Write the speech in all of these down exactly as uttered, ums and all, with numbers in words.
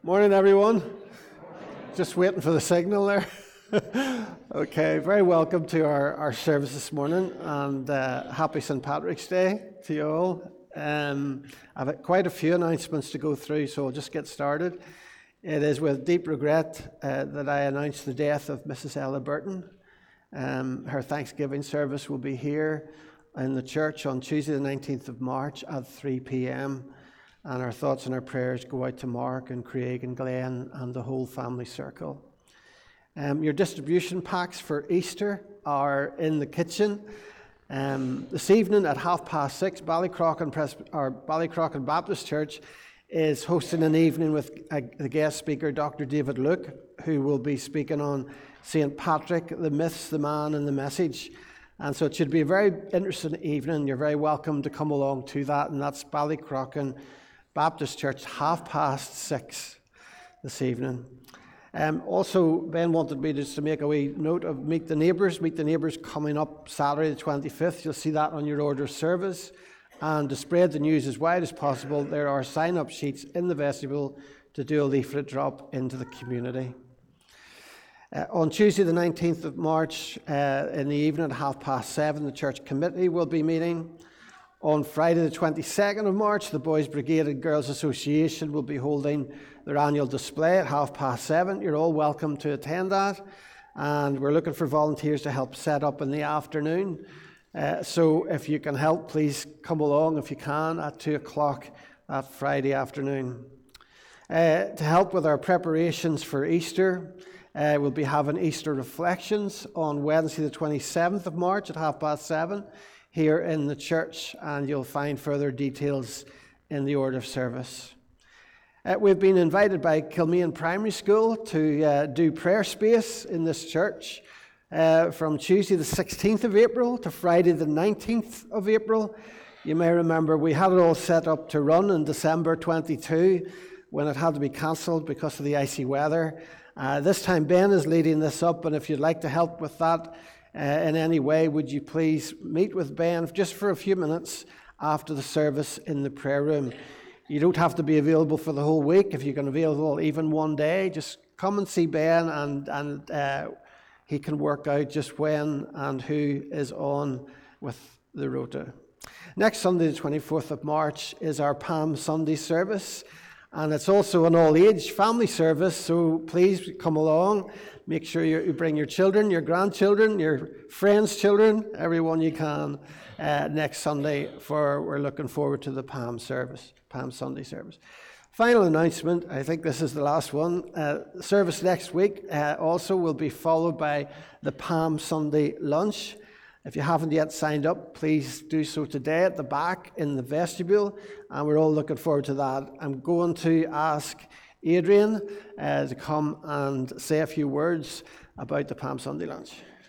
Morning, everyone. Just waiting for the signal there. Okay, very welcome to our, our service this morning, and uh, happy Saint Patrick's Day to you all. Um, I've quite a few announcements to go through, so I'll just get started. It is with deep regret uh, that I announce the death of Missus Ella Burton. Um, her Thanksgiving service will be here in the church on Tuesday the nineteenth of March at three p.m. And our thoughts and our prayers go out to Mark and Craig and Glenn and the whole family circle. Um, your distribution packs for Easter are in the kitchen. Um, this evening at half past six, Ballycrocken, Presby- or Ballycrocken Baptist Church is hosting an evening with a, a guest speaker, Doctor David Luke, who will be speaking on Saint Patrick, the myths, the man, and the message. And so it should be a very interesting evening. You're very welcome to come along to that, and that's Ballycrocken Baptist Church, half past six this evening. Um, also, Ben wanted me just to make a wee note of Meet the Neighbours. Meet the Neighbours coming up Saturday the twenty-fifth. You'll see that on your order of service. And to spread the news as wide as possible, there are sign-up sheets in the vestibule to do a leaflet drop into the community. Uh, on Tuesday the nineteenth of March, uh, in the evening at half past seven, the church committee will be meeting. On Friday the twenty-second of March, the Boys Brigade and Girls Association will be holding their annual display at half past seven. You're all welcome to attend that, and we're looking for volunteers to help set up in the afternoon. Uh, so if you can help, please come along if you can at two o'clock that Friday afternoon. Uh, to help with our preparations for Easter, uh, we'll be having Easter reflections on Wednesday the twenty-seventh of March at half past seven. Here in the church, and you'll find further details in the order of service. Uh, we've been invited by Kilmean Primary School to uh, do prayer space in this church uh, from Tuesday the sixteenth of April to Friday the nineteenth of April. You may remember we had it all set up to run in December twenty-two when it had to be cancelled because of the icy weather. Uh, this time Ben is leading this up, and if you'd like to help with that, Uh, in any way, would you please meet with Ben just for a few minutes after the service in the prayer room. You don't have to be available for the whole week. If you can available even one day, just come and see Ben, and, and uh, he can work out just when and who is on with the rota. Next Sunday, the twenty-fourth of March, is our Palm Sunday service, and it's also an all-age family service, so please come along. Make sure you bring your children, your grandchildren, your friends' children, everyone you can uh, next Sunday, for we're looking forward to the Palm service, Palm Sunday service. Final announcement, I think this is the last one. Uh, service next week uh, also will be followed by the Palm Sunday lunch. If you haven't yet signed up, please do so today at the back in the vestibule, and we're all looking forward to that. I'm going to ask Adrian uh, to come and say a few words about the Palm Sunday lunch.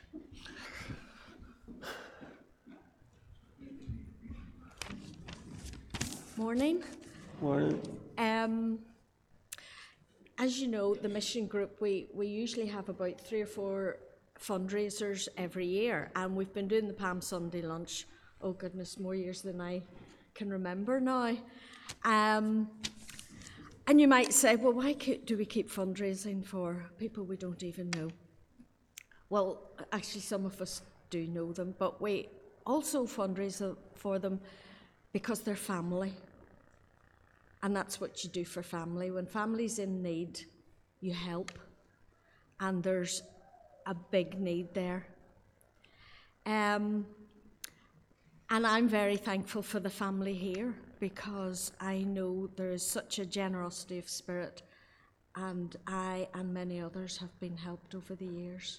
Morning. Morning. Um, as you know, the mission group, we, we usually have about three or four fundraisers every year, and we've been doing the Palm Sunday lunch, oh goodness, more years than I can remember now. Um, And you might say, well, why do we keep fundraising for people we don't even know? Well, actually, some of us do know them, but we also fundraise for them because they're family. And that's what you do for family. When family's in need, you help. And there's a big need there. Um, and I'm very thankful for the family here, because I know there is such a generosity of spirit, and I and many others have been helped over the years.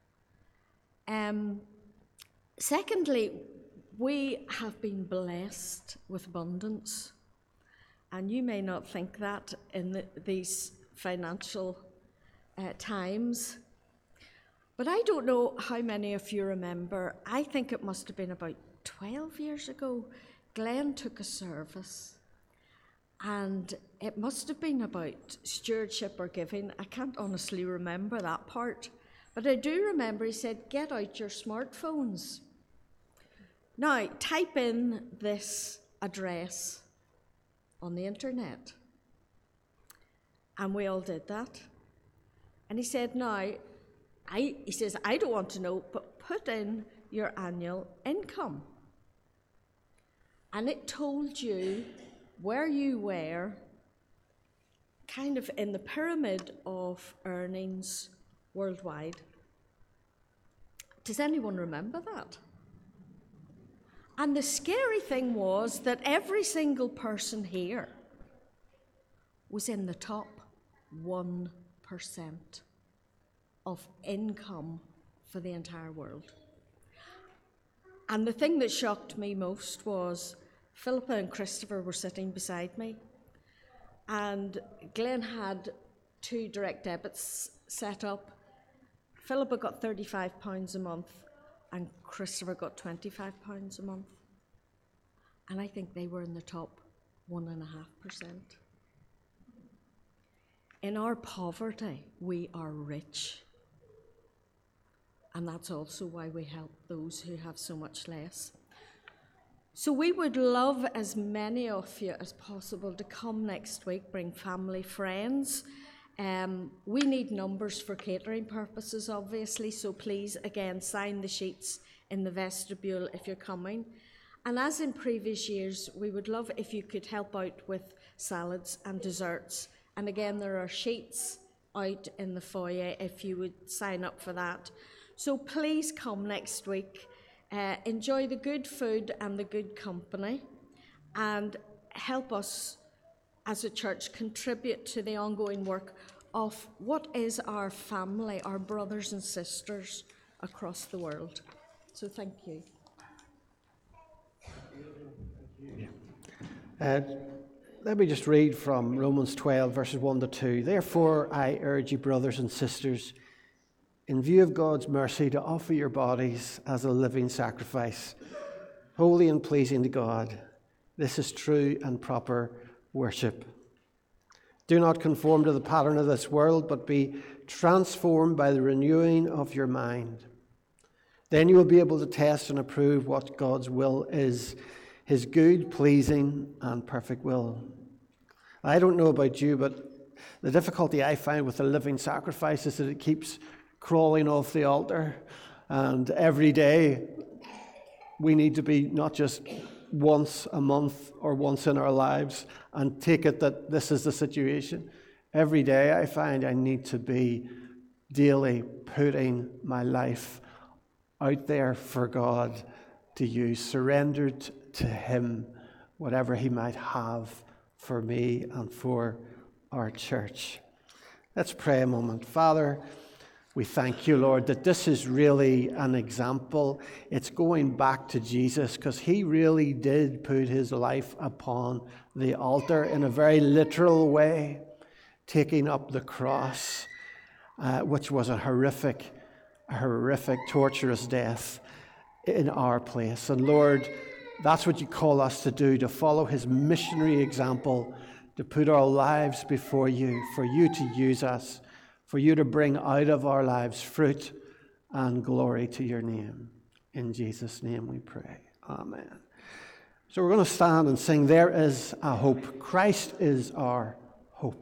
Um, secondly, we have been blessed with abundance, and you may not think that in the, these financial uh, times, but I don't know how many of you remember, I think it must have been about twelve years ago, Glenn took a service, and it must have been about stewardship or giving. I can't honestly remember that part, but I do remember he said, get out your smartphones. Now, type in this address on the internet, And we all did that. And he said, now, I, he says, I don't want to know, but put in your annual income. And it told you where you were, kind of in the pyramid of earnings worldwide. Does anyone remember that? And the scary thing was that every single person here was in the top one percent of income for the entire world. And the thing that shocked me most was Philippa and Christopher were sitting beside me, and Glenn had two direct debits set up. Philippa got thirty-five pounds a month, and Christopher got twenty-five pounds a month. And I think they were in the top one and a half percent. In our poverty, we are rich. And that's also why we help those who have so much less. So we would love as many of you as possible to come next week, bring family, friends. Um, we need numbers for catering purposes, obviously, so please, again, sign the sheets in the vestibule if you're coming. And as in previous years, we would love if you could help out with salads and desserts. And again, there are sheets out in the foyer if you would sign up for that. So please come next week, uh, enjoy the good food and the good company, and help us as a church contribute to the ongoing work of what is our family, our brothers and sisters across the world. So thank you. Uh, let me just read from Romans twelve, verses one to two. Therefore, I urge you, brothers and sisters, in view of God's mercy, to offer your bodies as a living sacrifice, holy and pleasing to God. This is true and proper worship. Do not conform to the pattern of this world, but be transformed by the renewing of your mind. Then you will be able to test and approve what God's will is, his good, pleasing, and perfect will. I don't know about you, but the difficulty I find with the living sacrifice is that it keeps crawling off the altar. And every day we need to be not just once a month or once in our lives and take it that this is the situation. Every day I find I need to be daily putting my life out there for God to use, surrendered to him, whatever he might have for me and for our church. Let's pray a moment. Father, we thank you, Lord, that this is really an example. It's going back to Jesus, because he really did put his life upon the altar in a very literal way, taking up the cross, uh, which was a horrific, a horrific, torturous death in our place. And Lord, that's what you call us to do, to follow his missionary example, to put our lives before you, for you to use us, for you to bring out of our lives fruit and glory to your name. In Jesus' name we pray. Amen. So we're going to stand and sing, There Is a Hope. Christ is our hope.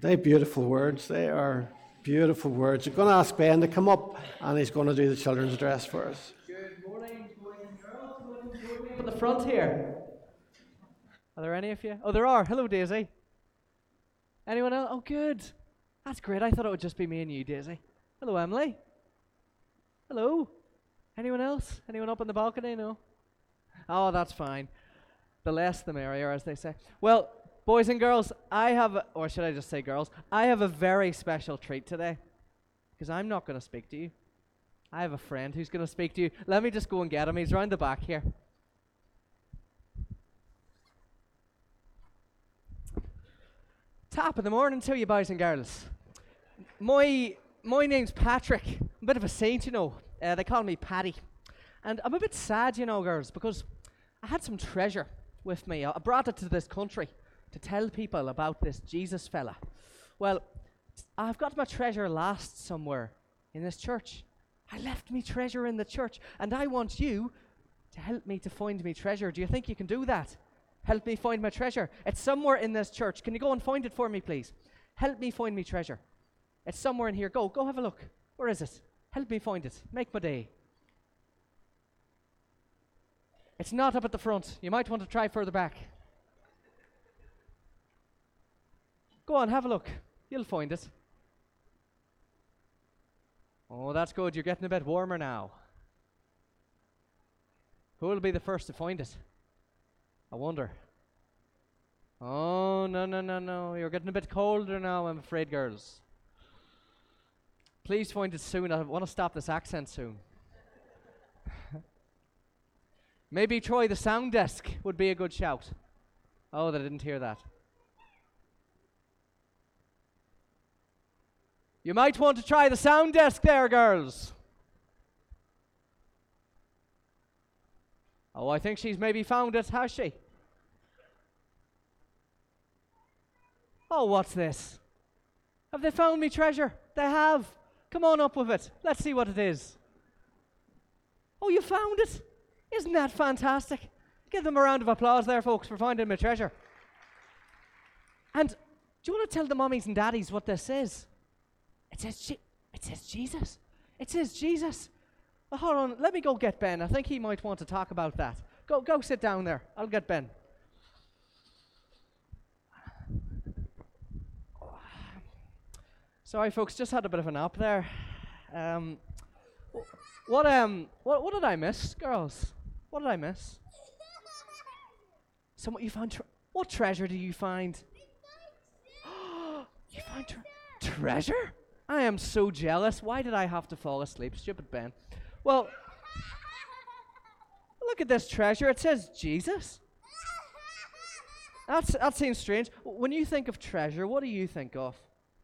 They're beautiful words. They are beautiful words. I'm going to ask Ben to come up, and he's going to do the children's address for us. Good morning, boys and girls. Welcome to join me up at the front here. Are there any of you? Oh, there are. Hello, Daisy. Anyone else? Oh, good. That's great. I thought it would just be me and you, Daisy. Hello, Emily. Hello. Anyone else? Anyone up on the balcony? No? Oh, that's fine. The less the merrier, as they say. Well, boys and girls, I have, a, or should I just say girls, I have a very special treat today, because I'm not going to speak to you. I have a friend who's going to speak to you. Let me just go and get him. He's round the back here. Top of the morning to you, boys and girls. My my name's Patrick. I'm a bit of a saint, you know. Uh, they call me Paddy. And I'm a bit sad, you know, girls, because I had some treasure with me. I brought it to this country to tell people about this Jesus fella. Well, I've got my treasure lost somewhere in this church. I left me treasure in the church, and I want you to help me to find me treasure. Do you think you can do that? Help me find my treasure. It's somewhere in this church. Can you go and find it for me, please? Help me find me treasure. It's somewhere in here. Go, go have a look. Where is it? Help me find it. Make my day. It's not up at the front. You might want to try further back. Go on, have a look. You'll find it. Oh, that's good. You're getting a bit warmer now. Who will be the first to find it? I wonder. Oh, no, no, no, no. You're getting a bit colder now, I'm afraid, girls. Please find it soon. I want to stop this accent soon. Maybe try the sound desk would be a good shout. Oh, they didn't hear that. You might want to try the sound desk there, girls. Oh, I think she's maybe found it, has she? Oh, what's this? Have they found me treasure? They have. Come on up with it. Let's see what it is. Oh, you found it? Isn't that fantastic? Give them a round of applause there, folks, for finding my treasure. And do you want to tell the mummies and daddies what this is? It says, Je- it says Jesus. It says Jesus. Well, hold on. Let me go get Ben. I think he might want to talk about that. Go, go sit down there. I'll get Ben. Sorry, folks. Just had a bit of a nap there. Um, what um, what what did I miss, girls? What did I miss? Somewhat you found. Tre- what treasure do you find? You found tre- treasure? I am so jealous. Why did I have to fall asleep, stupid Ben? Well, look at this treasure. It says Jesus. That's that seems strange. When you think of treasure, what do you think of?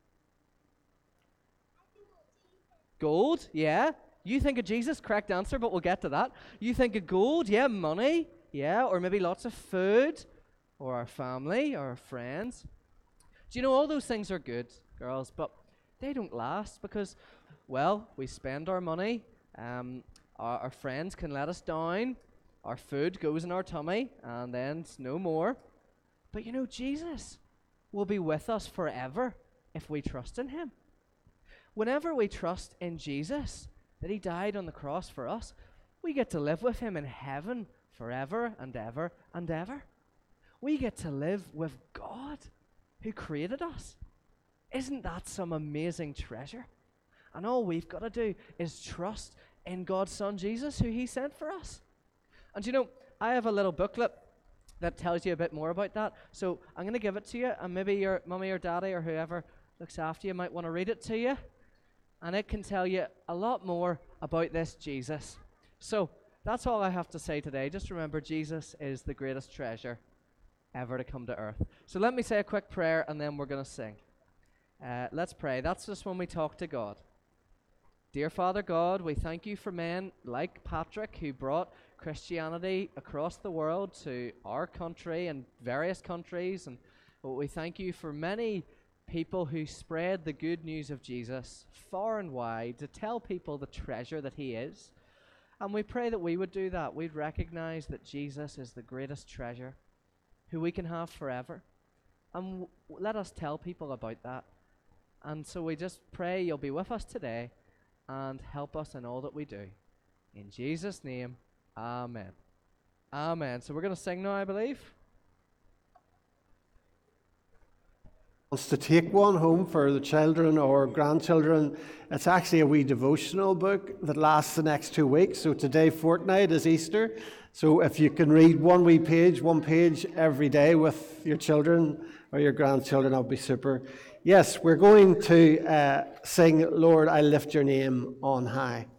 Gold, yeah. You think of Jesus, correct answer, but we'll get to that. You think of gold, yeah, money, yeah, or maybe lots of food, or our family, or our friends. Do you know all those things are good, girls, but they don't last because, well, we spend our money, um, our, our friends can let us down, our food goes in our tummy, and then it's no more. But you know, Jesus will be with us forever if we trust in him. Whenever we trust in Jesus, that he died on the cross for us, we get to live with him in heaven forever and ever and ever. We get to live with God who created us. Isn't that some amazing treasure? And all we've got to do is trust in God's Son Jesus, who he sent for us. And you know, I have a little booklet that tells you a bit more about that. So I'm going to give it to you, and maybe your mummy or daddy or whoever looks after you might want to read it to you. And it can tell you a lot more about this Jesus. So that's all I have to say today. Just remember, Jesus is the greatest treasure ever to come to earth. So let me say a quick prayer, and then we're going to sing. Uh, let's pray. That's just when we talk to God. Dear Father God, we thank you for men like Patrick who brought Christianity across the world to our country and various countries. And we thank you for many people who spread the good news of Jesus far and wide to tell people the treasure that he is. And we pray that we would do that. We'd recognize that Jesus is the greatest treasure who we can have forever. And w- let us tell people about that. And so we just pray you'll be with us today and help us in all that we do. In Jesus' name, amen. Amen. So we're going to sing now, I believe. Wants to take one home for the children or grandchildren. It's actually a wee devotional book that lasts the next two weeks. So today, fortnight, is Easter. So if you can read one wee page, one page every day with your children or your grandchildren, that'll be super. Yes, we're going to uh, sing, Lord, I lift your name on high.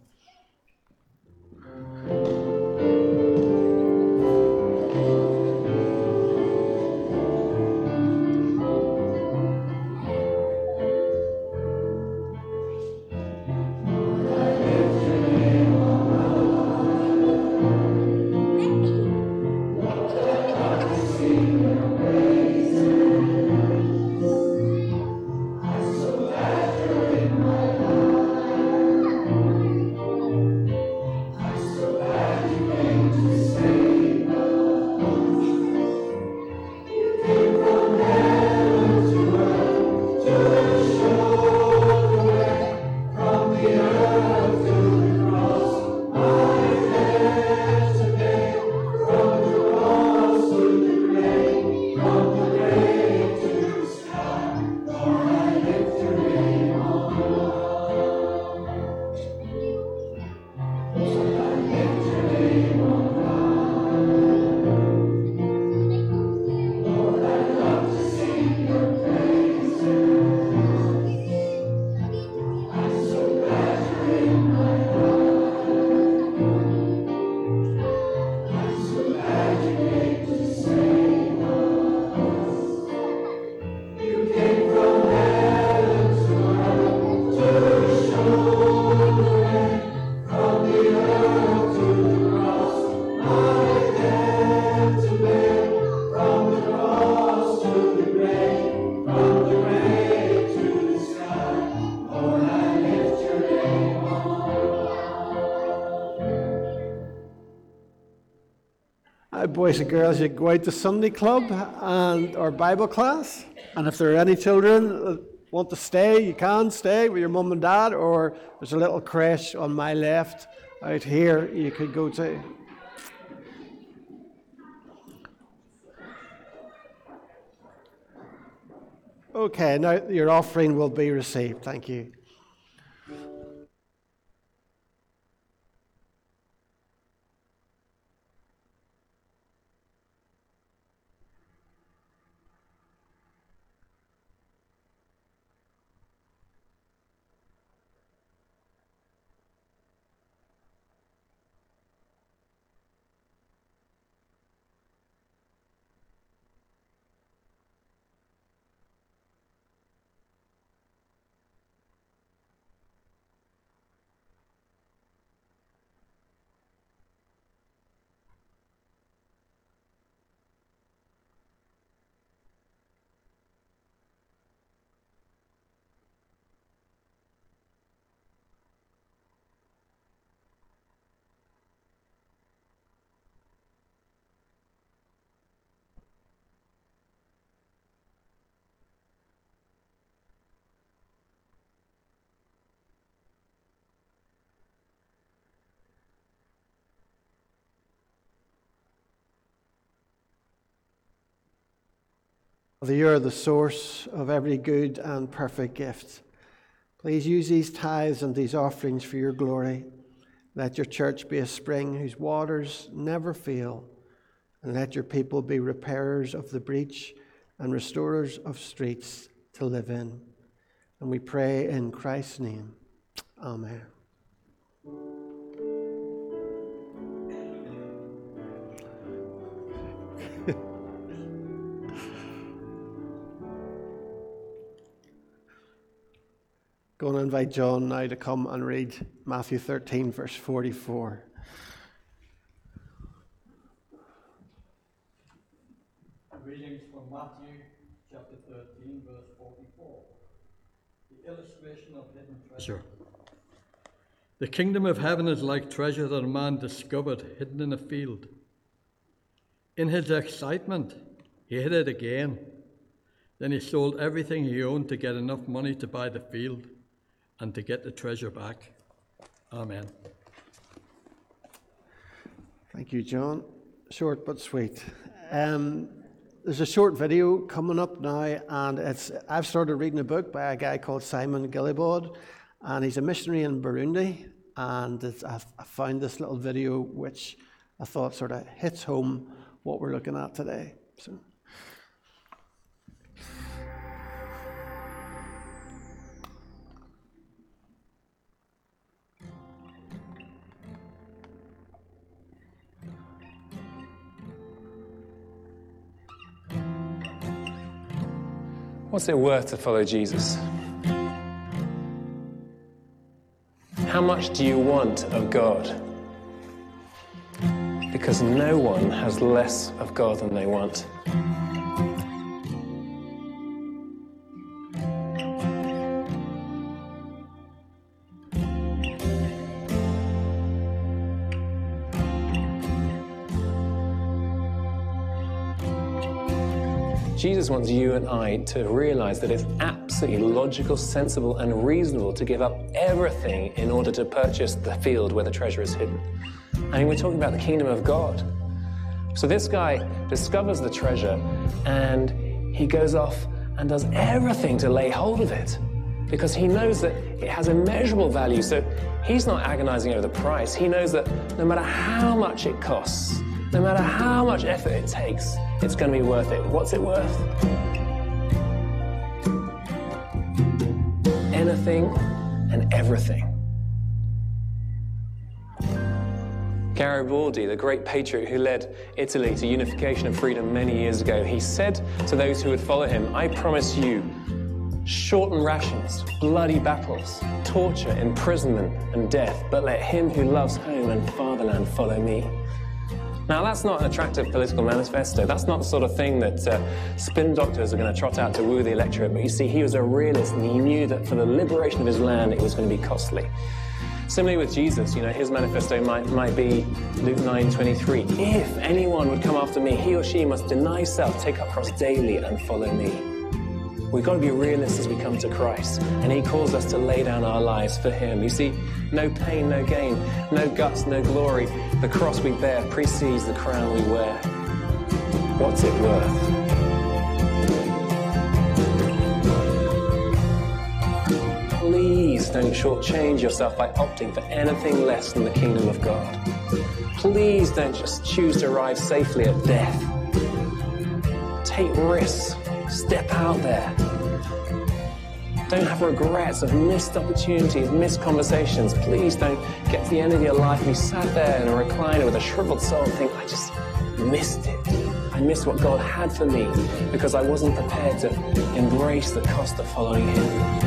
Boys and girls, you go out to Sunday club and or Bible class, and if there are any children that want to stay, you can stay with your mum and dad, or there's a little creche on my left out here you could go to. Okay, now your offering will be received. Thank you. Father, you are the source of every good and perfect gift. Please use these tithes and these offerings for your glory. Let your church be a spring whose waters never fail, and let your people be repairers of the breach and restorers of streets to live in. And we pray in Christ's name. Amen. Going to invite John now to come and read Matthew thirteen, verse forty-four. Readings from Matthew chapter thirteen, verse forty-four. The illustration of hidden treasure. The kingdom of heaven is like treasure that a man discovered hidden in a field. In his excitement, he hid it again. Then he sold everything he owned to get enough money to buy the field and to get the treasure back. Amen. Thank you, John. Short but sweet. Um, there's a short video coming up now, and it's I've started reading a book by a guy called Simon Guillebaud, and he's a missionary in Burundi. And it's, I've, I found this little video which I thought sort of hits home what we're looking at today. So. What's it worth to follow Jesus? How much do you want of God? Because no one has less of God than they want. Jesus wants you and I to realize that it's absolutely logical, sensible, and reasonable to give up everything in order to purchase the field where the treasure is hidden. I mean, we're talking about the kingdom of God. So this guy discovers the treasure and he goes off and does everything to lay hold of it because he knows that it has immeasurable value. So he's not agonizing over the price. He knows that no matter how much it costs, no matter how much effort it takes, it's going to be worth it. What's it worth? Anything and everything. Garibaldi, the great patriot who led Italy to unification and freedom many years ago, he said to those who would follow him, I promise you shortened rations, bloody battles, torture, imprisonment, and death, but let him who loves home and fatherland follow me. Now, that's not an attractive political manifesto. That's not the sort of thing that uh, spin doctors are going to trot out to woo the electorate. But you see, he was a realist, and he knew that for the liberation of his land, it was going to be costly. Similarly with Jesus, you know, his manifesto might, might be Luke nine twenty-three. If anyone would come after me, he or she must deny self, take up cross daily, and follow me. We've got to be realists as we come to Christ, and he calls us to lay down our lives for him. You see, no pain, no gain, no guts, no glory. The cross we bear precedes the crown we wear. What's it worth? Please don't shortchange yourself by opting for anything less than the kingdom of God. Please don't just choose to arrive safely at death. Take risks. Step out there. Don't have regrets of missed opportunities, missed conversations. Please don't get to the end of your life and be sat there in a recliner with a shriveled soul and think, I just missed it. I missed what God had for me because I wasn't prepared to embrace the cost of following him.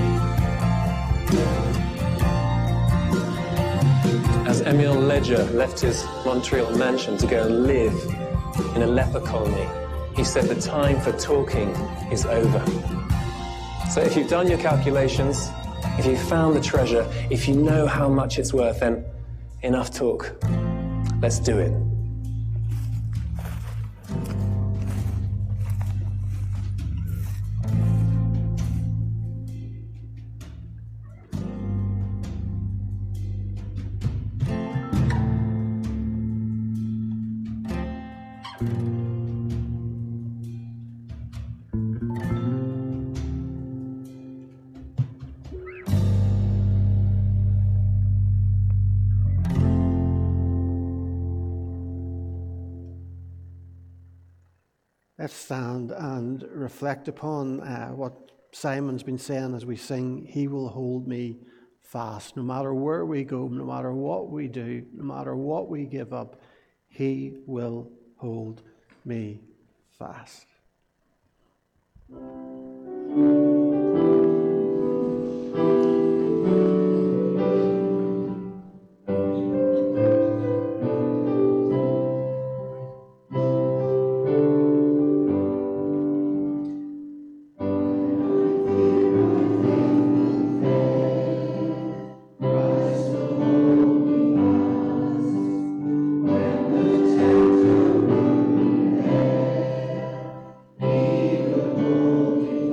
As Emile Ledger left his Montreal mansion to go and live in a leper colony, he said the time for talking is over. So if you've done your calculations, if you've found the treasure, if you know how much it's worth, then enough talk. Let's do it. Let's stand and reflect upon uh, what Simon's been saying as we sing, He will hold me fast. No matter where we go, no matter what we do, no matter what we give up, He will hold me fast. He will hold me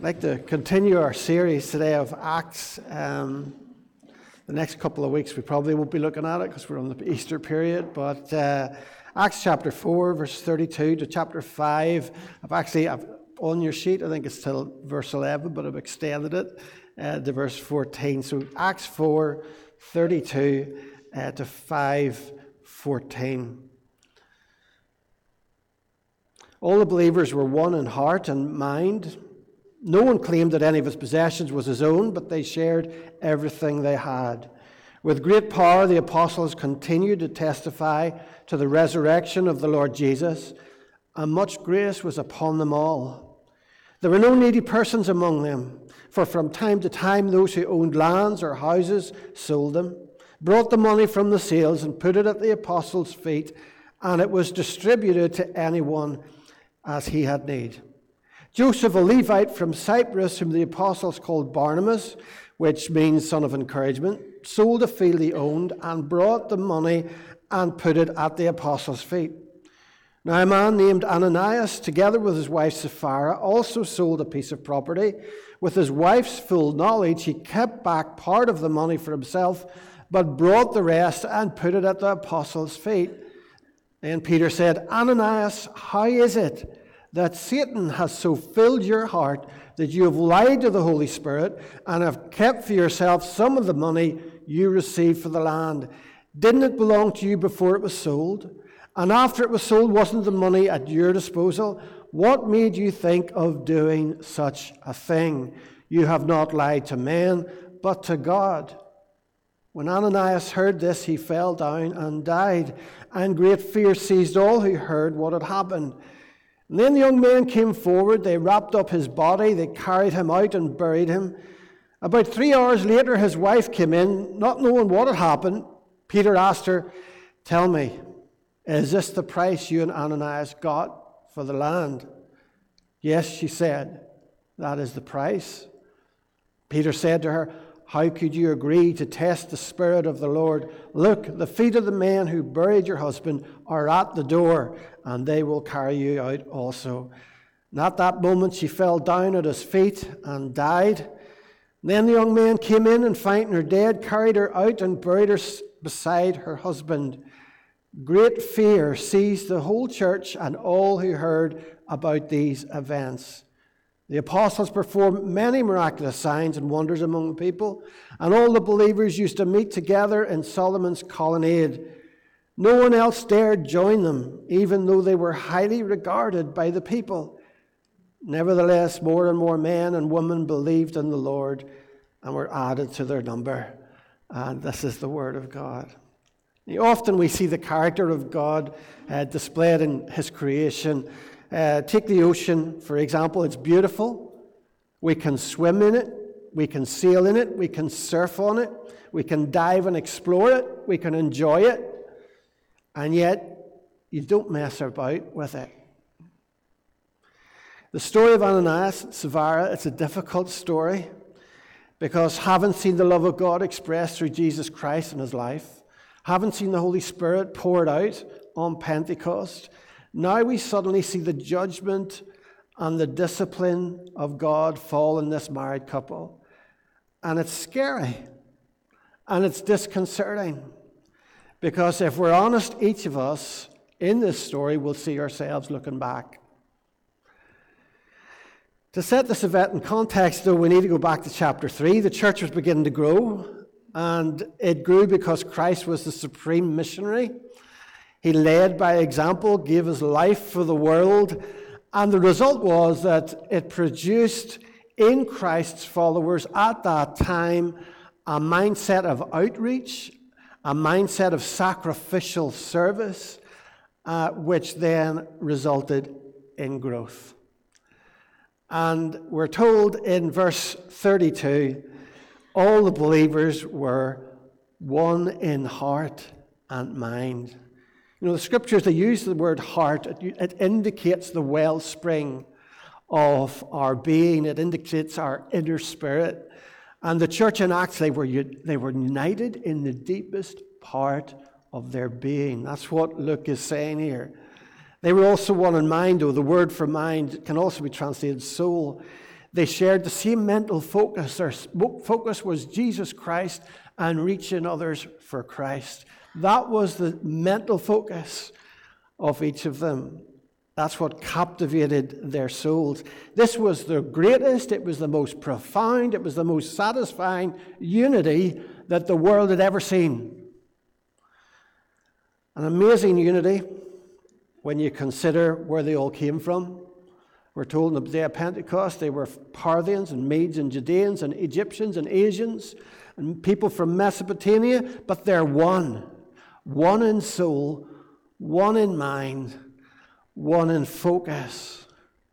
like to continue our series today of Acts. Um, the next couple of weeks we probably won't be looking at it because we're on the Easter period, but uh, Acts chapter four, verse thirty-two to chapter five. I've actually, I've, on your sheet, I think it's till verse eleven, but I've extended it uh, to verse fourteen. So Acts four, thirty-two uh, to five fourteen. All the believers were one in heart and mind. No one claimed that any of his possessions was his own, but they shared everything they had. With great power, the apostles continued to testify to the resurrection of the Lord Jesus, and much grace was upon them all. There were no needy persons among them, for from time to time those who owned lands or houses sold them, brought the money from the sales and put it at the apostles' feet, and it was distributed to anyone as he had need. Joseph, a Levite from Cyprus, whom the apostles called Barnabas, which means son of encouragement, sold a field he owned and brought the money and put it at the apostles' feet. Now a man named Ananias, together with his wife Sapphira, also sold a piece of property. With his wife's full knowledge, he kept back part of the money for himself, but brought the rest and put it at the apostles' feet. Then Peter said, Ananias, how is it that Satan has so filled your heart that you have lied to the Holy Spirit and have kept for yourself some of the money you received for the land? Didn't it belong to you before it was sold? And after it was sold, wasn't the money at your disposal? What made you think of doing such a thing? You have not lied to men, but to God. When Ananias heard this, he fell down and died, and great fear seized all who heard what had happened. And then the young men came forward, they wrapped up his body, they carried him out and buried him. About three hours later, his wife came in, not knowing what had happened. Peter asked her, tell me, is this the price you and Ananias got for the land? Yes, she said, that is the price. Peter said to her, how could you agree to test the Spirit of the Lord? Look, the feet of the men who buried your husband are at the door, and they will carry you out also. And at that moment she fell down at his feet and died. Then the young man came in and finding her dead, carried her out and buried her beside her husband. Great fear seized the whole church and all who heard about these events. The apostles performed many miraculous signs and wonders among the people, and all the believers used to meet together in Solomon's colonnade. No one else dared join them, even though they were highly regarded by the people. Nevertheless, more and more men and women believed in the Lord and were added to their number. And this is the word of God. Now, often we see the character of God uh, displayed in his creation. Uh, take the ocean, for example. It's beautiful. We can swim in it. We can sail in it. We can surf on it. We can dive and explore it. We can enjoy it. And yet, you don't mess about with it. The story of Ananias and Sapphira, it's a difficult story because haven't seen the love of God expressed through Jesus Christ in his life, haven't seen the Holy Spirit poured out on Pentecost. Now we suddenly see the judgment and the discipline of God fall on this married couple. And it's scary. And it's disconcerting. Because if we're honest, each of us in this story will see ourselves looking back. To set this event in context, though, we need to go back to chapter three. The church was beginning to grow. And it grew because Christ was the supreme missionary. He led by example, gave his life for the world, and the result was that it produced in Christ's followers at that time a mindset of outreach, a mindset of sacrificial service, uh, which then resulted in growth. And we're told in verse thirty-two, all the believers were one in heart and mind. You know, the scriptures, they use the word heart. It, it indicates the wellspring of our being. It indicates our inner spirit. And the church in Acts, they were, they were united in the deepest part of their being. That's what Luke is saying here. They were also one in mind, though. The word for mind can also be translated soul. They shared the same mental focus. Their focus was Jesus Christ and reaching others for Christ. That was the mental focus of each of them. That's what captivated their souls. This was the greatest, it was the most profound, it was the most satisfying unity that the world had ever seen. An amazing unity when you consider where they all came from. We're told on the day of Pentecost they were Parthians and Medes and Judeans and Egyptians and Asians and people from Mesopotamia, but they're one. One in soul, one in mind, one in focus.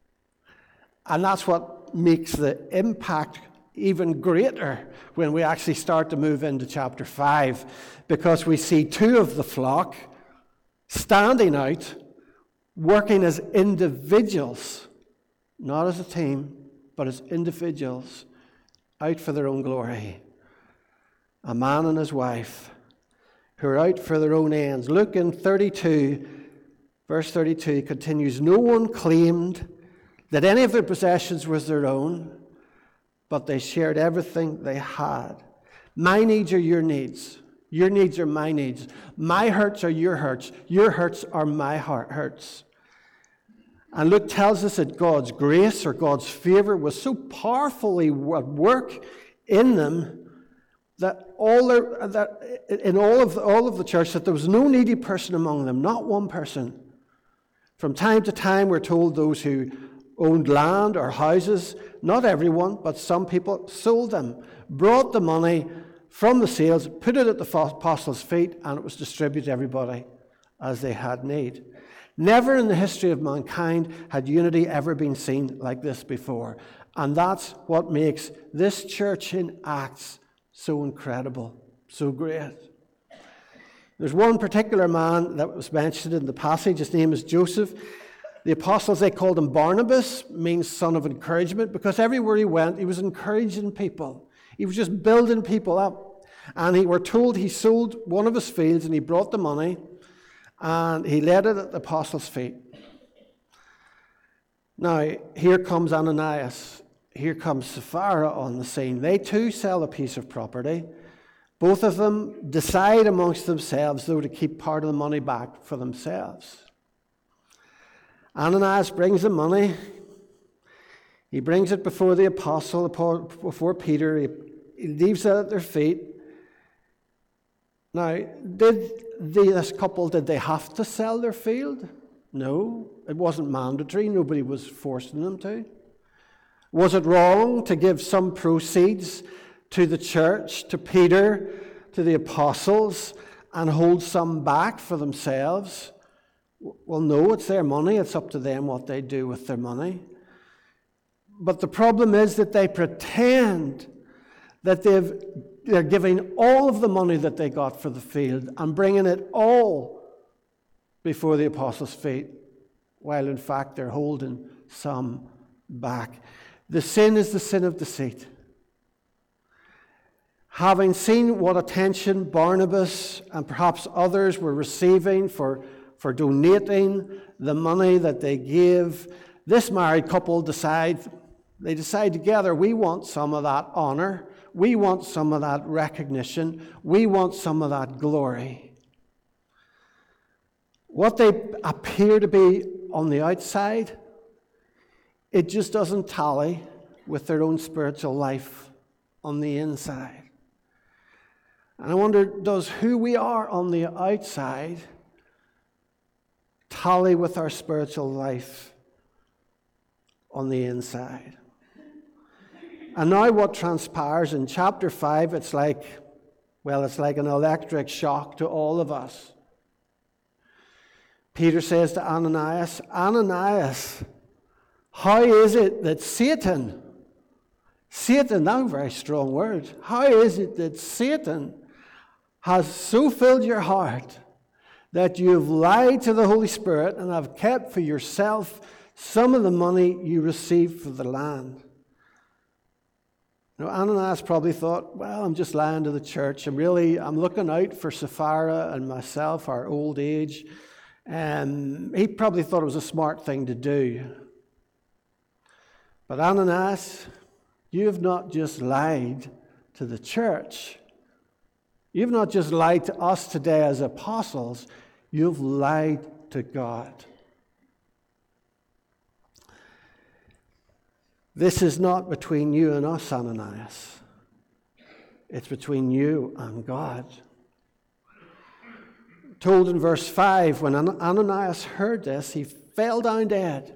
And that's what makes the impact even greater when we actually start to move into chapter five, because we see two of the flock standing out, working as individuals, not as a team, but as individuals, out for their own glory. A man and his wife who are out for their own ends. Luke in thirty-two, verse thirty-two continues, no one claimed that any of their possessions was their own, but they shared everything they had. My needs are your needs. Your needs are my needs. My hurts are your hurts. Your hurts are my heart hurts. And Luke tells us that God's grace or God's favor was so powerfully at work in them that all their, that in all of the, all of the church, that there was no needy person among them, not one person. From time to time, we're told those who owned land or houses, not everyone, but some people, sold them, brought the money from the sales, put it at the apostles' feet, and it was distributed to everybody as they had need. Never in the history of mankind had unity ever been seen like this before. And that's what makes this church in Acts so incredible, so great. There's one particular man that was mentioned in the passage. His name is Joseph. The apostles, they called him Barnabas, means son of encouragement, because everywhere he went, he was encouraging people. He was just building people up. And he, we're told he sold one of his fields and he brought the money and he laid it at the apostles' feet. Now, here comes Ananias. Here comes Sapphira on the scene. They too sell a piece of property. Both of them decide amongst themselves, though, to keep part of the money back for themselves. Ananias brings the money. He brings it before the apostle, before Peter. He, he leaves it at their feet. Now, did this couple, did they have to sell their field? No, it wasn't mandatory. Nobody was forcing them to. Was it wrong to give some proceeds to the church, to Peter, to the apostles, and hold some back for themselves? Well, no, it's their money. It's up to them what they do with their money. But the problem is that they pretend that they've, they're giving all of the money that they got for the field and bringing it all before the apostles' feet, while in fact they're holding some back. The sin is the sin of deceit. Having seen what attention Barnabas and perhaps others were receiving for, for donating the money that they gave, this married couple decide, they decide together, we want some of that honor, we want some of that recognition, we want some of that glory. What they appear to be on the outside, it just doesn't tally with their own spiritual life on the inside. And I wonder, does who we are on the outside tally with our spiritual life on the inside? And now what transpires in chapter five, it's like, well, it's like an electric shock to all of us. Peter says to Ananias, Ananias, how is it that Satan, Satan, that's a very strong word, how is it that Satan has so filled your heart that you have lied to the Holy Spirit and have kept for yourself some of the money you received for the land? Now, Ananias probably thought, well, I'm just lying to the church. I'm really, I'm looking out for Sapphira and myself, our old age. And he probably thought it was a smart thing to do. But Ananias, you have not just lied to the church. You've not just lied to us today as apostles. You've lied to God. This is not between you and us, Ananias. It's between you and God. Told in verse five, when Ananias heard this, he fell down dead.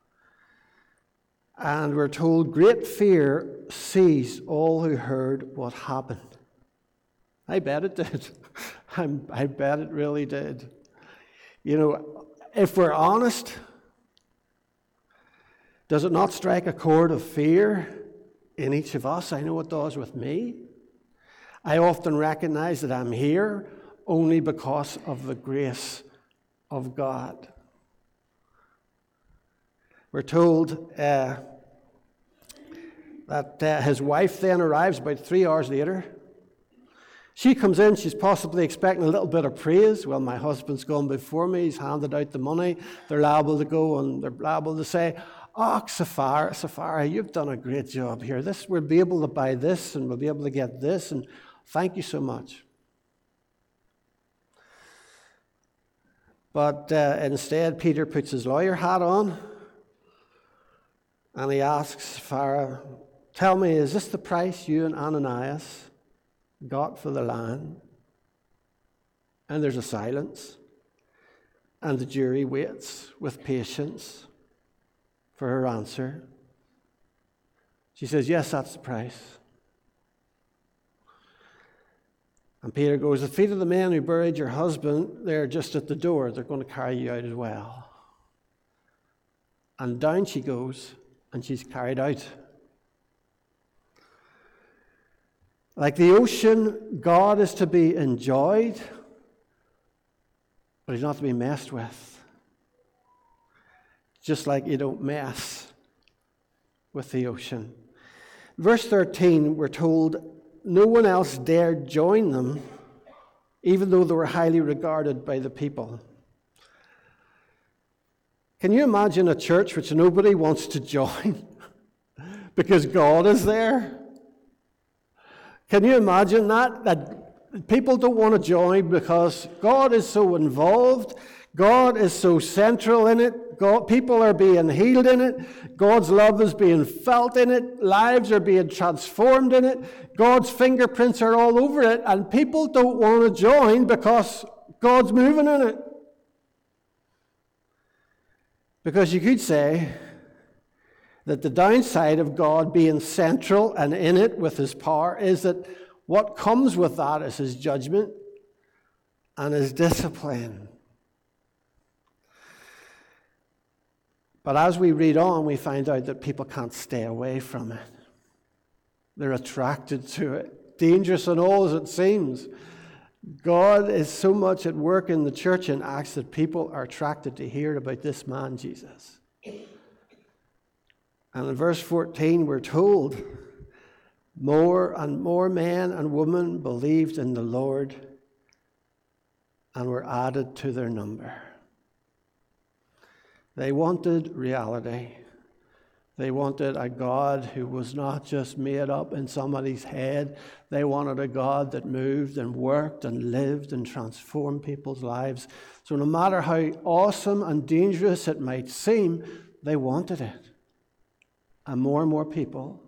And we're told great fear seized all who heard what happened. I bet it did. I'm, I bet it really did. You know, if we're honest, does it not strike a chord of fear in each of us? I know it does with me. I often recognize that I'm here only because of the grace of God. We're told uh, that uh, his wife then arrives about three hours later. She comes in, she's possibly expecting a little bit of praise. Well, my husband's gone before me, he's handed out the money. They're liable to go and they're liable to say, oh, Sapphira, Sapphira, you've done a great job here. This, we'll be able to buy this and we'll be able to get this, and thank you so much. But uh, instead, Peter puts his lawyer hat on and he asks Sapphira, tell me, is this the price you and Ananias got for the land? And there's a silence, and the jury waits with patience for her answer. She says, yes, that's the price. And Peter goes, the feet of the men who buried your husband, they're just at the door. They're going to carry you out as well. And down she goes, and she's carried out. Like the ocean, God is to be enjoyed, but he's not to be messed with. Just like you don't mess with the ocean. Verse thirteen, we're told no one else dared join them, even though they were highly regarded by the people. Can you imagine a church which nobody wants to join because God is there? Can you imagine that? That people don't want to join because God is so involved. God is so central in it. God, people are being healed in it. God's love is being felt in it. Lives are being transformed in it. God's fingerprints are all over it. And people don't want to join because God's moving in it. Because you could say that the downside of God being central and in it with his power is that what comes with that is his judgment and his discipline. But as we read on, we find out that people can't stay away from it. They're attracted to it. Dangerous and all as it seems, God is so much at work in the church in Acts that people are attracted to hear about this man, Jesus. And in verse fourteen, we're told, more and more men and women believed in the Lord and were added to their number. They wanted reality. They wanted a God who was not just made up in somebody's head. They wanted a God that moved and worked and lived and transformed people's lives. So no matter how awesome and dangerous it might seem, they wanted it. And more and more people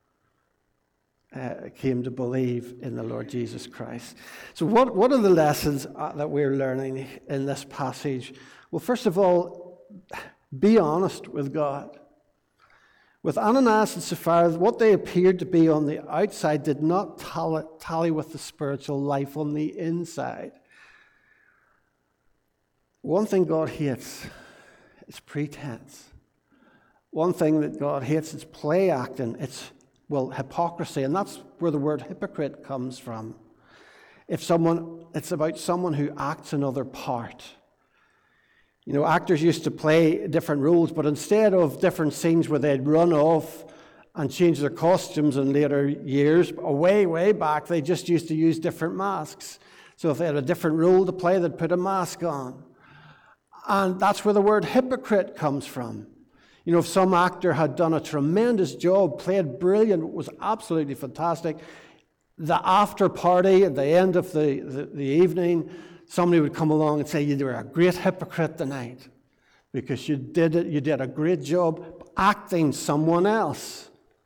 uh, came to believe in the Lord Jesus Christ. So what, what are the lessons uh, that we're learning in this passage? Well, first of all, be honest with God. With Ananias and Sapphira, what they appeared to be on the outside did not tally, tally with the spiritual life on the inside. One thing God hates is pretense. One thing that God hates is play acting. It's, well, hypocrisy, and that's where the word hypocrite comes from. If someone, it's about someone who acts another part. You know, actors used to play different roles, but instead of different scenes where they'd run off and change their costumes in later years, way, way back, they just used to use different masks. So if they had a different role to play, they'd put a mask on. And that's where the word hypocrite comes from. You know, if some actor had done a tremendous job, played brilliant, was absolutely fantastic, the after party at the end of the, the, the evening, somebody would come along and say, you were a great hypocrite tonight because you did it, you did a great job acting someone else.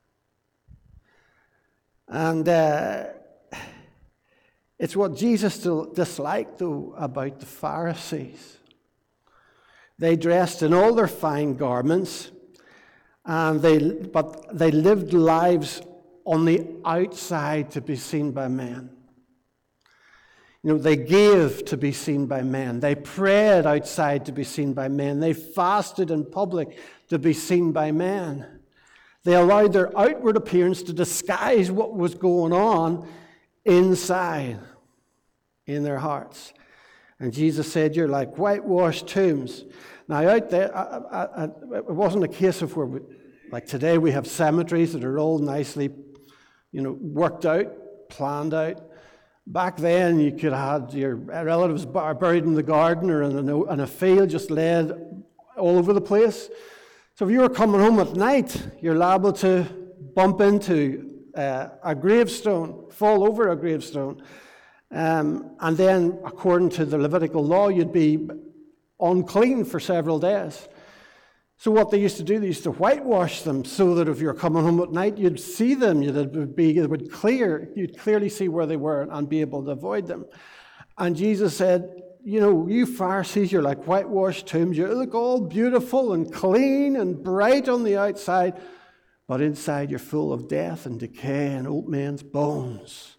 And uh, it's what Jesus disliked, though, about the Pharisees. They dressed in all their fine garments, and they but they lived lives on the outside to be seen by men. You know, they gave to be seen by men. They prayed outside to be seen by men. They fasted in public to be seen by men. They allowed their outward appearance to disguise what was going on inside in their hearts. And Jesus said, you're like whitewashed tombs. Now, out there, I, I, I, it wasn't a case of where, we, like today, we have cemeteries that are all nicely, you know, worked out, planned out. Back then, you could have your relatives buried in the garden or in a, in a field, just laid all over the place. So if you were coming home at night, you're liable to bump into uh, a gravestone, fall over a gravestone. Um, and then, according to the Levitical law, you'd be unclean for several days. So what they used to do, they used to whitewash them so that if you were coming home at night, you'd see them. You'd be, it would clear, you'd clearly see where they were and be able to avoid them. And Jesus said, you know, you Pharisees, you're like whitewashed tombs. You look all beautiful and clean and bright on the outside, but inside you're full of death and decay and old men's bones.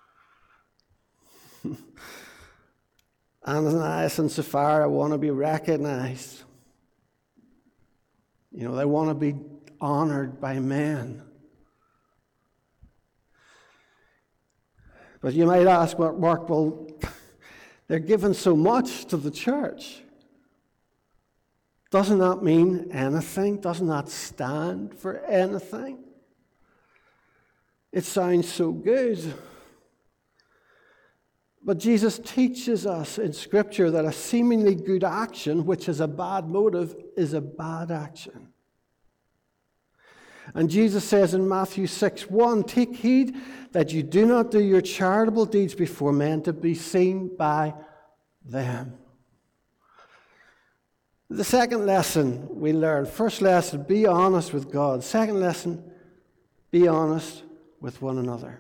Ananias and Sapphira want to be recognized. You know, they want to be honored by men. But you might ask, well, Mark, well, they're given so much to the church. Doesn't that mean anything? Doesn't that stand for anything? It sounds so good. But Jesus teaches us in Scripture that a seemingly good action, which is a bad motive, is a bad action. And Jesus says in Matthew six one, take heed that you do not do your charitable deeds before men to be seen by them. The second lesson we learn, first lesson, be honest with God. Second lesson, be honest with one another.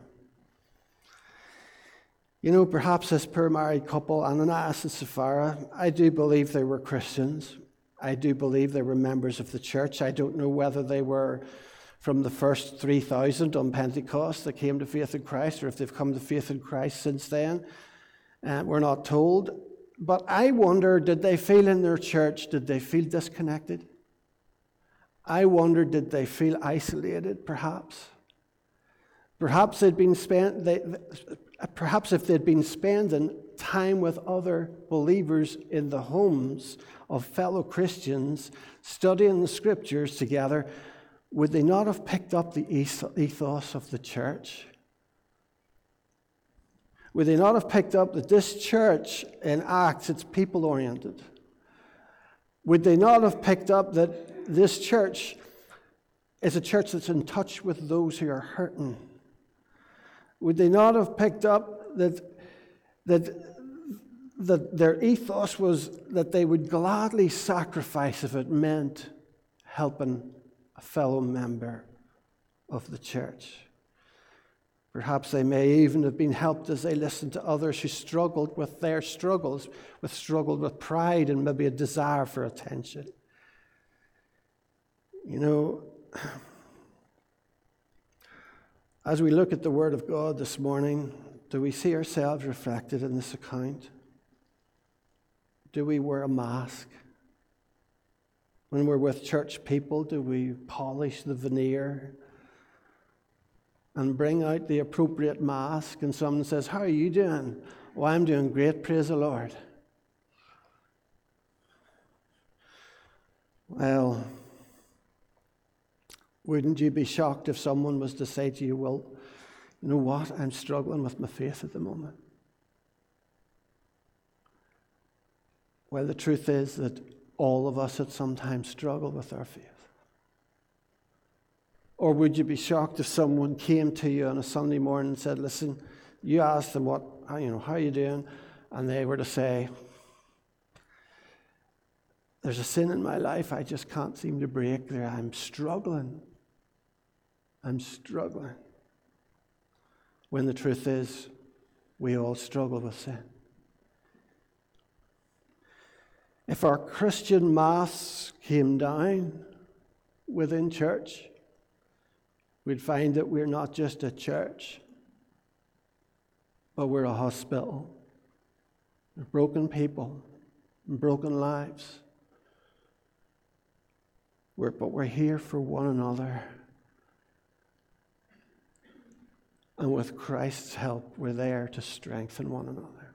You know, perhaps this poor married couple, Ananias and Sapphira, I do believe they were Christians. I do believe they were members of the church. I don't know whether they were from the first three thousand on Pentecost that came to faith in Christ, or if they've come to faith in Christ since then. Uh, we're not told. But I wonder, did they feel in their church, did they feel disconnected? I wonder, did they feel isolated, perhaps? Perhaps they'd been spent, they, perhaps if they'd been spending time with other believers in the homes of fellow Christians, studying the Scriptures together, would they not have picked up the ethos of the church? Would they not have picked up that this church in Acts, it's people-oriented? Would they not have picked up that this church is a church that's in touch with those who are hurting? Would they not have picked up that, that, that their ethos was that they would gladly sacrifice if it meant helping a fellow member of the church? Perhaps they may even have been helped as they listened to others who struggled with their struggles, with struggled with pride and maybe a desire for attention. You know, as we look at the Word of God this morning, do we see ourselves reflected in this account? Do we wear a mask? When we're with church people, do we polish the veneer and bring out the appropriate mask? And someone says, how are you doing? Oh, I'm doing great, praise the Lord. Well, wouldn't you be shocked if someone was to say to you, well, you know what, I'm struggling with my faith at the moment? Well, the truth is that all of us at some time struggle with our faith. Or would you be shocked if someone came to you on a Sunday morning and said, listen, you asked them, what, how, you know, how are you doing? And they were to say, there's a sin in my life I just can't seem to break there. I'm struggling. I'm struggling. When the truth is, we all struggle with sin. If our Christian mass came down within church, we'd find that we're not just a church, but we're a hospital. We're broken people and broken lives. We're, but we're here for one another. And with Christ's help, we're there to strengthen one another.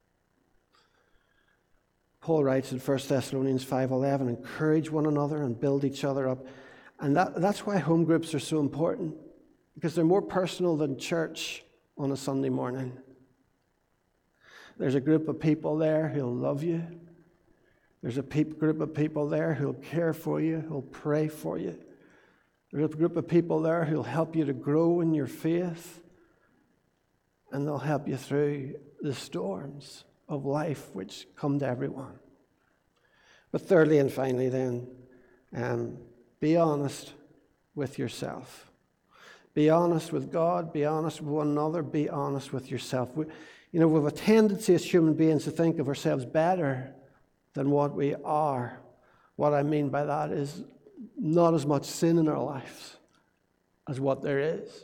Paul writes in First Thessalonians five eleven, encourage one another and build each other up. And that, that's why home groups are so important, because they're more personal than church on a Sunday morning. There's a group of people there who'll love you. There's a pe- group of people there who'll care for you, who'll pray for you. There's a group of people there who'll help you to grow in your faith, and they'll help you through the storms of life which come to everyone. But thirdly and finally then, um, be honest with yourself. Be honest with God, be honest with one another, be honest with yourself. We, you know, we have a tendency as human beings to think of ourselves better than what we are. What I mean by that is not as much sin in our lives as what there is.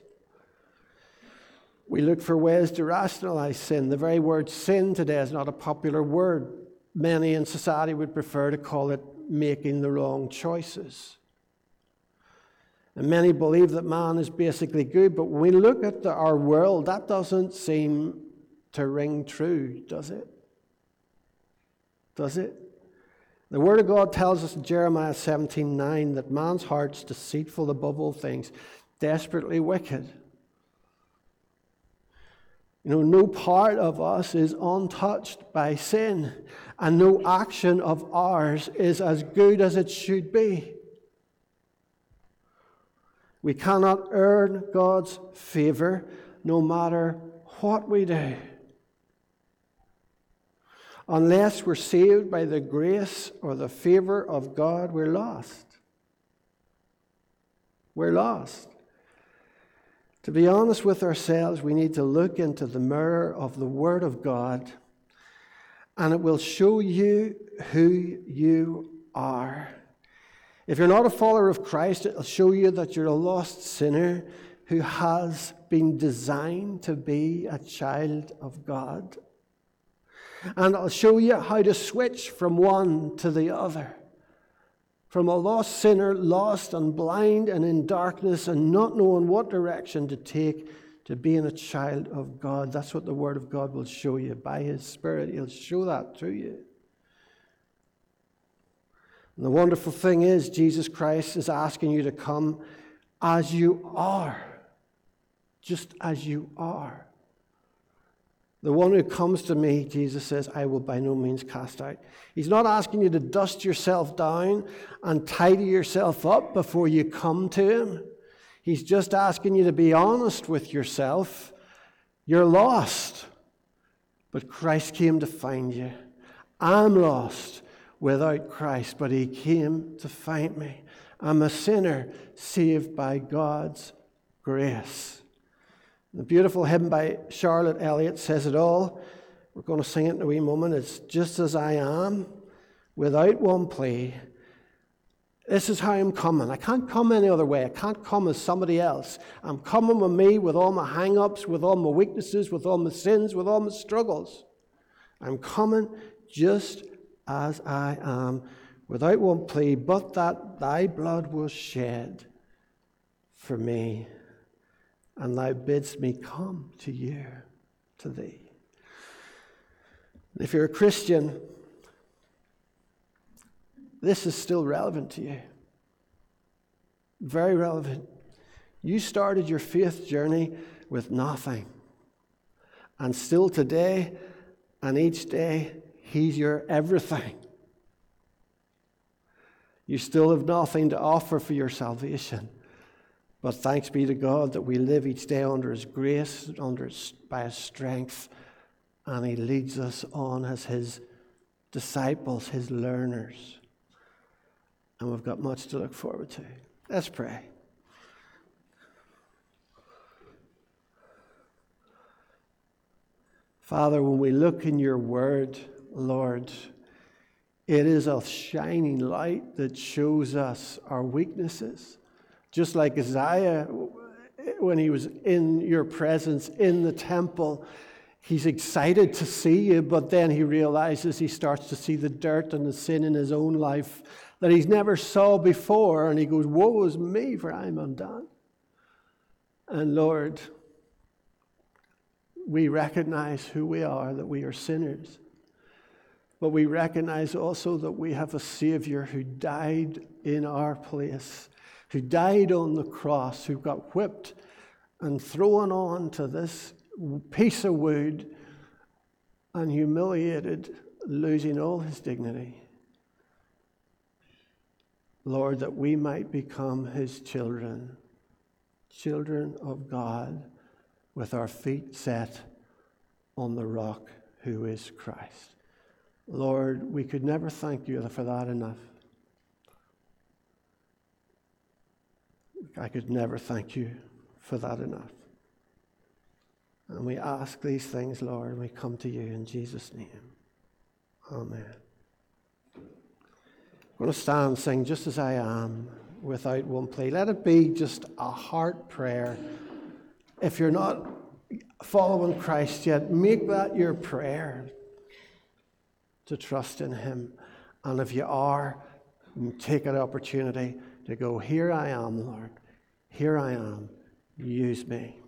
We look for ways to rationalize sin. The very word sin today is not a popular word. Many in society would prefer to call it making the wrong choices. And many believe that man is basically good, but when we look at the, our world, that doesn't seem to ring true, does it? Does it? The Word of God tells us in Jeremiah seventeen nine that man's heart's deceitful above all things, desperately wicked. You know, no part of us is untouched by sin, and no action of ours is as good as it should be. We cannot earn God's favor no matter what we do. Unless we're saved by the grace or the favor of God, we're lost. We're lost. To be honest with ourselves, we need to look into the mirror of the Word of God, and it will show you who you are. If you're not a follower of Christ, it'll show you that you're a lost sinner who has been designed to be a child of God. And it'll show you how to switch from one to the other. From a lost sinner, lost and blind and in darkness and not knowing what direction to take, to being a child of God. That's what the Word of God will show you. By His Spirit, He'll show that to you. And the wonderful thing is, Jesus Christ is asking you to come as you are. Just as you are. The one who comes to me, Jesus says, I will by no means cast out. He's not asking you to dust yourself down and tidy yourself up before you come to Him. He's just asking you to be honest with yourself. You're lost, but Christ came to find you. I'm lost without Christ, but He came to find me. I'm a sinner saved by God's grace. The beautiful hymn by Charlotte Elliott says it all. We're going to sing it in a wee moment. It's just as I am, without one plea. This is how I'm coming. I can't come any other way. I can't come as somebody else. I'm coming with me, with all my hang-ups, with all my weaknesses, with all my sins, with all my struggles. I'm coming just as I am, without one plea, but that thy blood was shed for me, and thou bidst me come to you, to thee. If you're a Christian, this is still relevant to you. Very relevant. You started your faith journey with nothing. And still today, and each day, He's your everything. You still have nothing to offer for your salvation. But thanks be to God that we live each day under his grace, under his, by his strength, and he leads us on as his disciples, his learners. And we've got much to look forward to. Let's pray. Father, when we look in your word, Lord, it is a shining light that shows us our weaknesses. Just like Isaiah, when he was in your presence in the temple, he's excited to see you, but then he realizes he starts to see the dirt and the sin in his own life that he's never saw before, and he goes, woe is me, for I'm undone. And Lord, we recognize who we are, that we are sinners. But we recognize also that we have a Savior who died in our place, who died on the cross, who got whipped and thrown on to this piece of wood and humiliated, losing all his dignity. Lord, that we might become his children, children of God, with our feet set on the rock who is Christ. Lord, we could never thank you for that enough. I could never thank you for that enough. And we ask these things, Lord, and we come to you in Jesus' name. Amen. I'm going to stand and sing Just As I Am without one plea. Let it be just a heart prayer. If you're not following Christ yet, make that your prayer to trust in him. And if you are, take an opportunity to go, here I am, Lord. Here I am. Use me.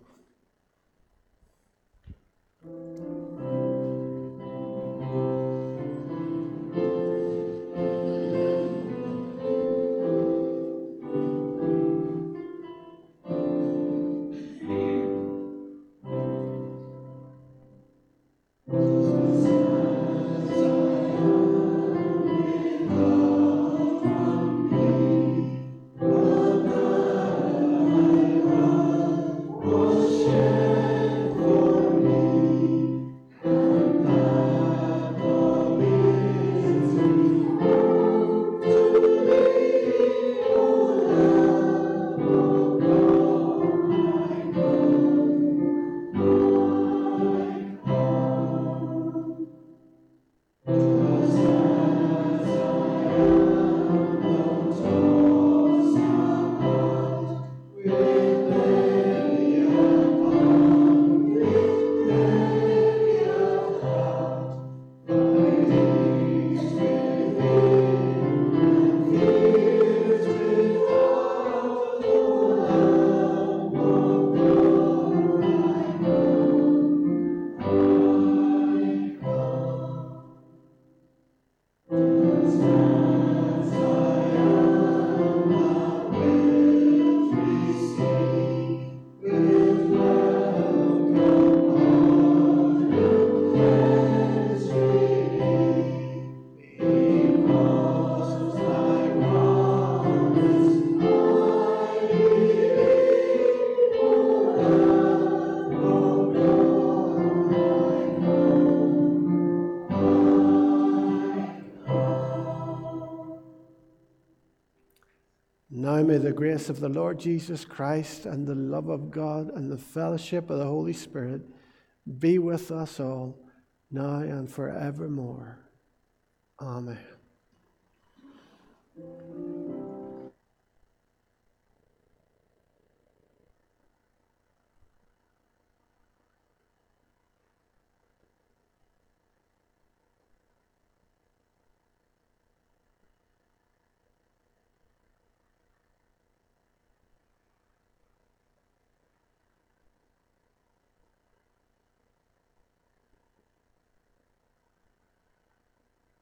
Now may the grace of the Lord Jesus Christ and the love of God and the fellowship of the Holy Spirit be with us all, now and forevermore. Amen.